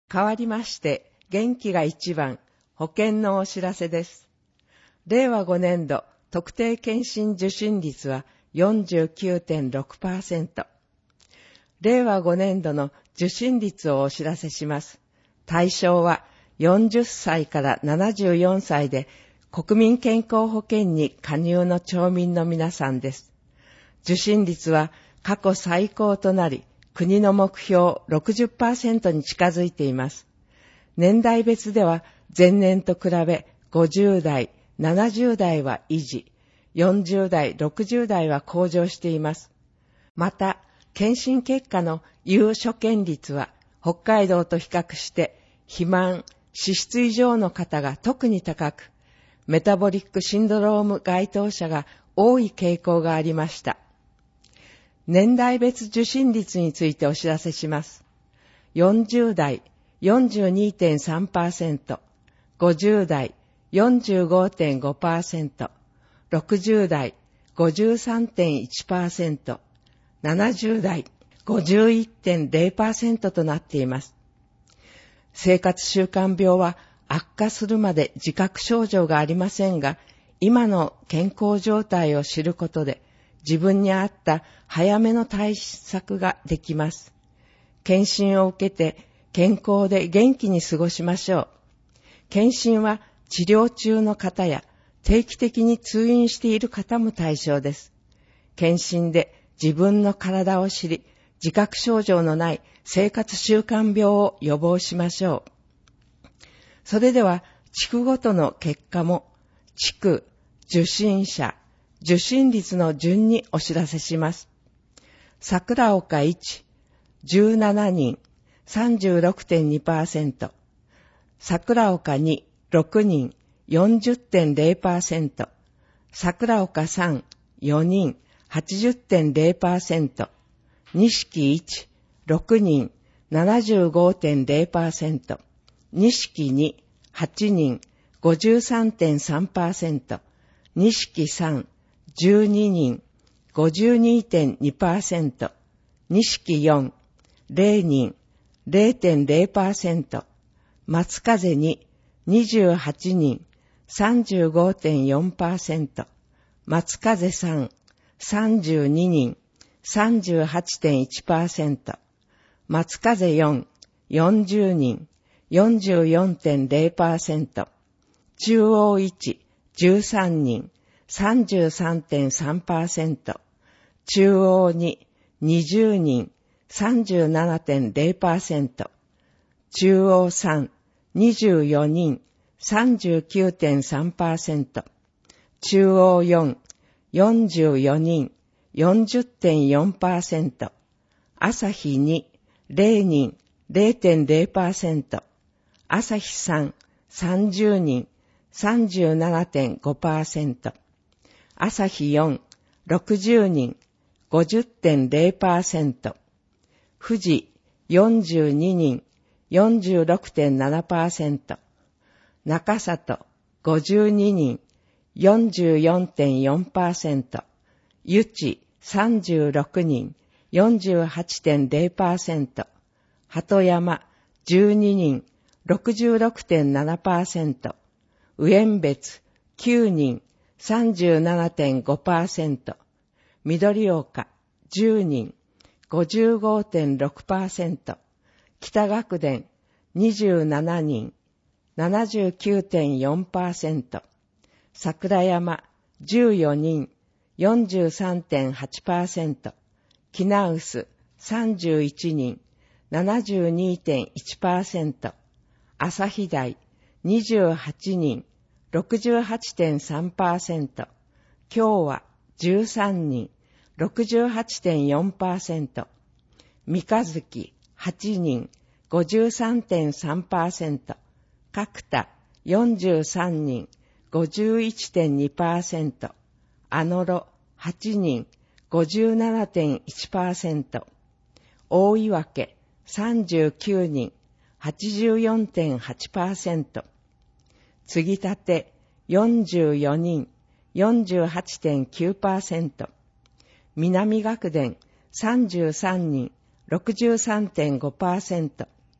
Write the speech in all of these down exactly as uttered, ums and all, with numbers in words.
変わりまして、元気が一番、保険のお知らせです。れいわごねんど特定健診受診率は よんじゅうきゅうてんろくパーセント。れいわごねんどの受診率をお知らせします。対象はよんじゅっさいからななじゅうよんさいで国民健康保険に加入の町民の皆さんです。受診率は過去最高となり、国の目標 ろくじゅっパーセント に近づいています。年代別では前年と比べごじゅうだい、ななじゅうだいは維持、よんじゅうだい、ろくじゅうだいは向上しています。また、検診結果の有所見率は北海道と比較して肥満、脂質異常の方が特に高く、メタボリックシンドローム該当者が多い傾向がありました。年代別受診率についてお知らせします。よんじゅうだい、よんじゅうにてんさんパーセント、ごじゅうだい、よんじゅうごてんごパーセント、ろくじゅうだい、ごじゅうさんてんいちパーセント、ななじゅうだい、ごじゅういってんゼロパーセント となっています。生活習慣病は悪化するまで自覚症状がありませんが、今の健康状態を知ることで自分に合った早めの対策ができます。検診を受けて健康で元気に過ごしましょう。検診は治療中の方や定期的に通院している方も対象です。検診で自分の体を知り、自覚症状のない生活習慣病を予防しましょう。それでは、地区ごとの結果も、地区、受診者、受診率の順にお知らせします。桜岡いち、じゅうななにん、さんじゅうろくてんにパーセント。桜岡に、ろくにん、よんじゅってんゼロパーセント。桜岡さん、よにん、はちじゅってんゼロパーセント。錦いち、ろくにん、ななじゅうごてんゼロパーセント。錦に、はちにん、ごじゅうさんてんさんパーセント。錦さん、じゅうににん、ごじゅうにてんにパーセント。錦よん、ゼロにん、ゼロてんゼロパーセント。松風に、にじゅうはちにん、さんじゅうごてんよんパーセント。松風さん、さんじゅうににん、さんじゅうはちてんいちパーセント。松風よん、よんじゅうにん、よんじゅうよんてんゼロパーセント。中央いち、じゅうさんにん、さんじゅうさんてんさんパーセント。中央に、にじゅうにん、さんじゅうななてんゼロパーセント。中央さん、にじゅうよにん、さんじゅうきゅうてんさんパーセント。中央よん、よんじゅうよにん、よんじゅってんよんパーセント。朝日に、ゼロにん、ゼロてんゼロパーセント。朝日さん、さんじゅうにん、さんじゅうななてんごパーセント。朝日よん、ろくじゅうにん、ごじゅってんゼロパーセント。富士よんじゅうににん、よんじゅうろくてんななパーセント。中里ごじゅうににん、よんじゅうよんてんよんパーセント。ゆちさんじゅうろくにん、よんじゅうはちてんゼロパーセント。鳩山じゅうににん、ろくじゅうろくてんななパーセント。上遠別きゅうにん、さんじゅうななてんごパーセント。緑岡じゅうにん、ごじゅうごてんろくパーセント。北学田にじゅうななにん、ななじゅうきゅうてんよんパーセント。桜山じゅうよにん、よんじゅうさんてんはちパーセント。木直臼さんじゅういちにん、ななじゅうにてんいちパーセント。朝日台にじゅうはちにん、ろくじゅうはちてんさんパーセント。京和じゅうさんにん、ろくじゅうはちてんよんパーセント。三日月はちにん、ごじゅうさんてんさんパーセント。角田よんじゅうさんにん、ごじゅういちてんにパーセント。あのろはちにん、ごじゅうななてんいちパーセント。大岩家さんじゅうきゅうにん、はちじゅうよんてんはちパーセント。継ぎ立てよんじゅうよにん、よんじゅうはちてんきゅうパーセント。南学田さんじゅうさんにん、ろくじゅうさんてんごパーセント。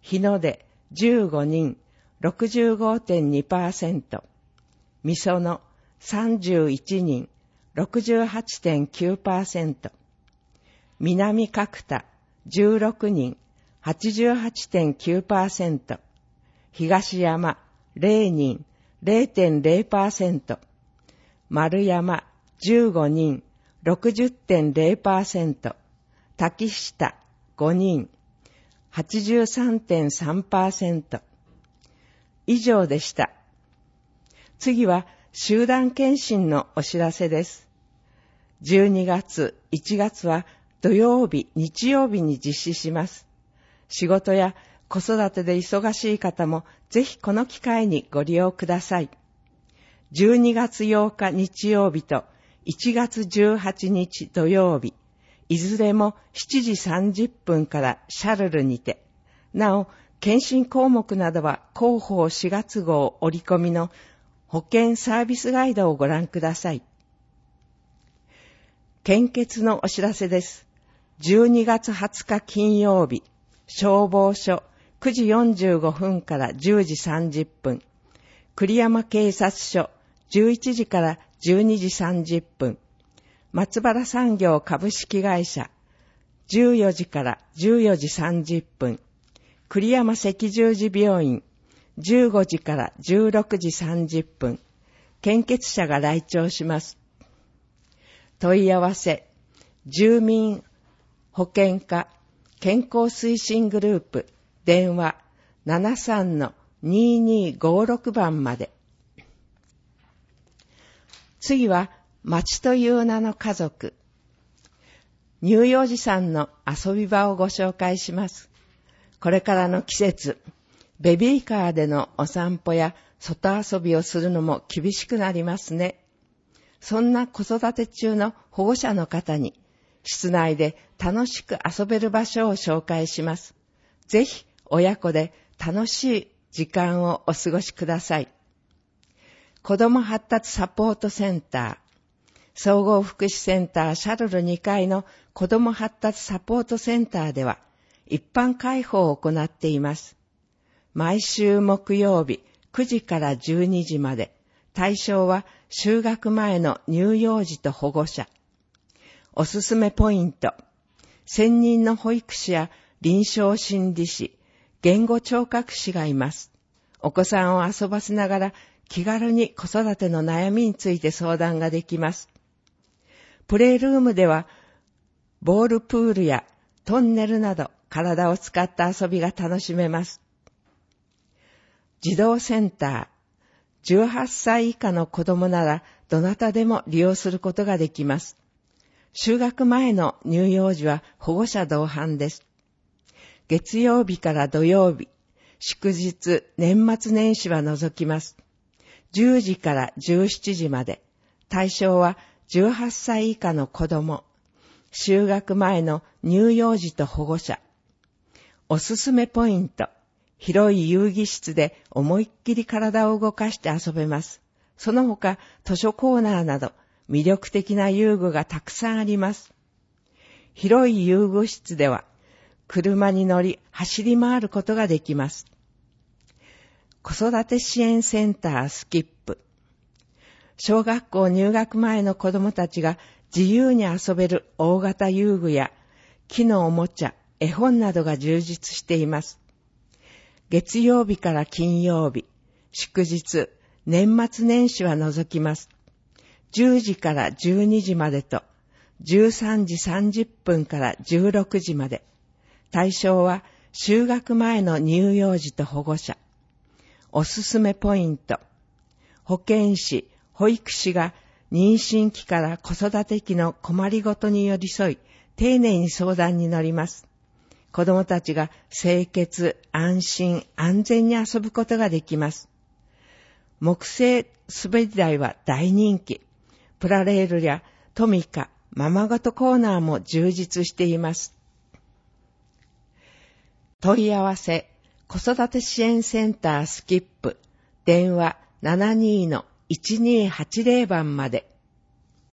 日の出じゅうごにん ろくじゅうごてんにパーセント、みそのさんじゅういちにん ろくじゅうはちてんきゅうパーセント、南角田じゅうろくにん はちじゅうはちてんきゅうパーセント、東山ゼロにん ゼロてんゼロパーセント、丸山じゅうごにん ろくじゅってんゼロパーセント、滝下ごにん はちじゅうさんてんさんパーセント。以上でした。次は集団検診のお知らせです。じゅうにがつ、いちがつは土曜日、日曜日に実施します。仕事や子育てで忙しい方もぜひこの機会にご利用ください。じゅうにがつようか日曜日といちがつじゅうはちにち土曜日、いずれもしちじさんじゅっぷんからシャルルにて、なお、検診項目などは広報しがつ号折り込みの保健サービスガイドをご覧ください。献血のお知らせです。じゅうにがつはつか金曜日、消防署くじよんじゅうごふんからじゅうじさんじゅっぷん、栗山警察署じゅういちじからじゅうにじさんじゅっぷん、松原産業株式会社じゅうよじからじゅうよじさんじゅっぷん、栗山赤十字病院じゅうごじからじゅうろくじさんじゅっぷん、献血者が来庁します。問い合わせ、住民保健課健康推進グループ電話 ななさんのにーにーごろく 番まで。次は町という名の家族、乳幼児さんの遊び場をご紹介します。これからの季節、ベビーカーでのお散歩や外遊びをするのも厳しくなりますね。そんな子育て中の保護者の方に、室内で楽しく遊べる場所を紹介します。ぜひ親子で楽しい時間をお過ごしください。子ども発達サポートセンター、総合福祉センターシャルルにかいの子ども発達サポートセンターでは一般開放を行っています。毎週木曜日くじからじゅうにじまで、対象は就学前の乳幼児と保護者。おすすめポイント、専任の保育士や臨床心理士、言語聴覚士がいます。お子さんを遊ばせながら気軽に子育ての悩みについて相談ができます。プレイルームではボールプールやトンネルなど体を使った遊びが楽しめます。児童センター、じゅうはっさい以下の子供ならどなたでも利用することができます。就学前の乳幼児は保護者同伴です。月曜日から土曜日、祝日、年末年始は除きます。じゅうじからじゅうしちじまで、対象はじゅうはっさい以下の子供、就学前の乳幼児と保護者。おすすめポイント、広い遊戯室で思いっきり体を動かして遊べます。その他、図書コーナーなど魅力的な遊具がたくさんあります。広い遊具室では、車に乗り走り回ることができます。子育て支援センタースキップ。小学校入学前の子どもたちが自由に遊べる大型遊具や木のおもちゃ、絵本などが充実しています。月曜日から金曜日、祝日、年末年始は除きます。じゅうじからじゅうにじまでと、じゅうさんじさんじゅっぷんからじゅうろくじまで。対象は就学前の乳幼児と保護者。おすすめポイント。保健師、保育士が妊娠期から子育て期の困りごとに寄り添い、丁寧に相談に乗ります。子どもたちが清潔、安心、安全に遊ぶことができます。木製滑り台は大人気。プラレールやトミカ、ままごとコーナーも充実しています。問い合わせ、子育て支援センタースキップ、電話 ななにーのいちにーはちぜろ 番まで。